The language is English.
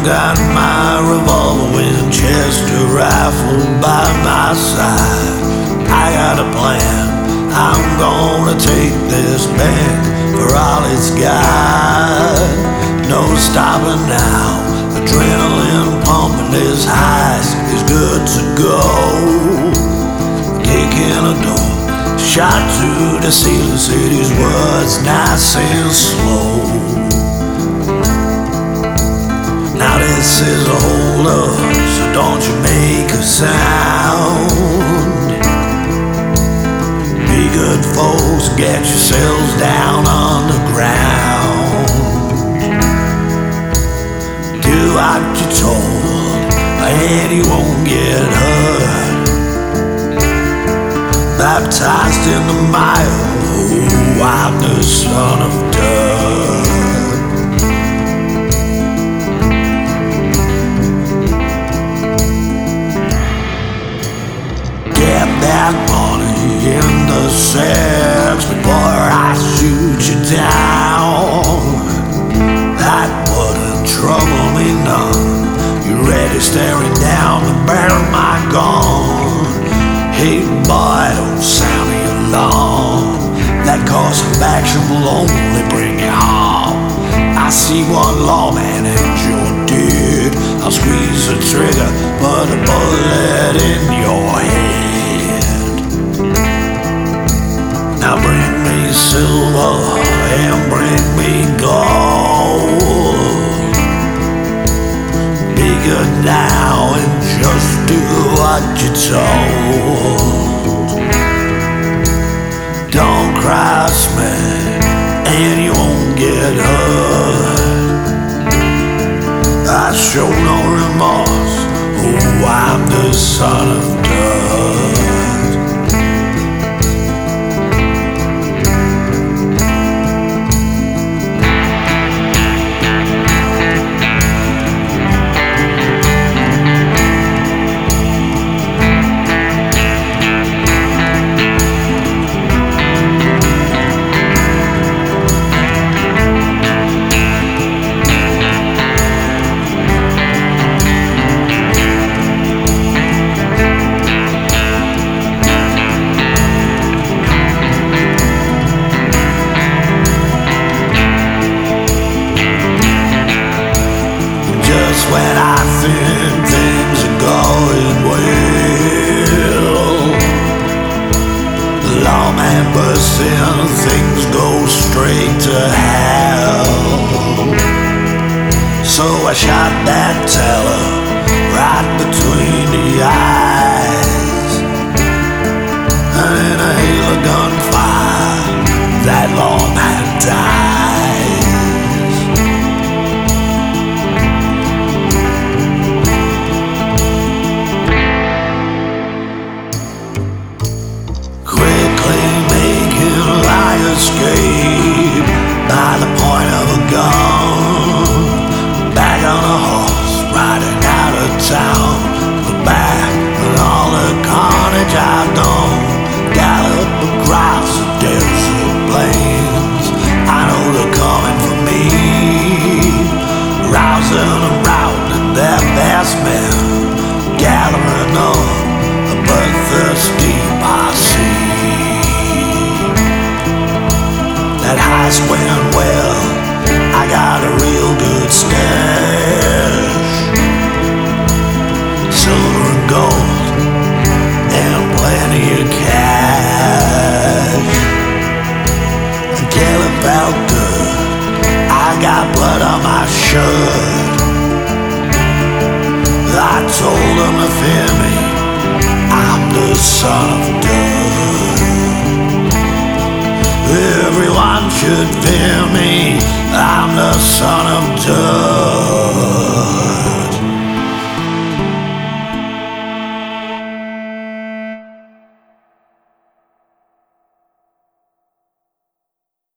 got my revolver Winchester rifle by my side. I got a plan, I'm gonna take this bank for all it's got. No stopping now, adrenaline pumping, this heist is good to go. Kick in a door, shot to the ceiling, say these words nice and slow. Now this is a hold up, so don't you make a sound. Be good folks, get yourselves down on the ground. Do what you're told, and you won't get hurt. Baptized in the mire, oh, I'm the son of dirt. Get that money in the sex before I shoot you down. That wouldn't trouble me none. You ready staring down the barrel of my gun? Hey boy, don't sound the alarm. That course of action will only bring you harm. I see one lawman and you're dead. I'll squeeze the trigger, put a bullet in your head. Now bring me silver and bring me gold. Be good now and just do what you're told. Don't cross me and you won't get hurt. I show no remorse, oh, I'm the son of dirt. When I think things are going well, the lawman bursts in, things go straight to hell. So I shot that teller right between the eyes, and in a hail of gunfire, that lawman died. Escape by the point of a gun, back on a horse, riding out of town. Look back at all the carnage I've done, gallop across the desert plains. I know they're coming for me, rousing around at their best men, gathering up a bloodthirsty posse. That heist went well, I got a real good stash. Silver and gold, and plenty of cash. Until it felt good, I got blood on my shirt. I told them to fear me, I'm the son of dirt. Everyone should fear me, I'm the son of dirt.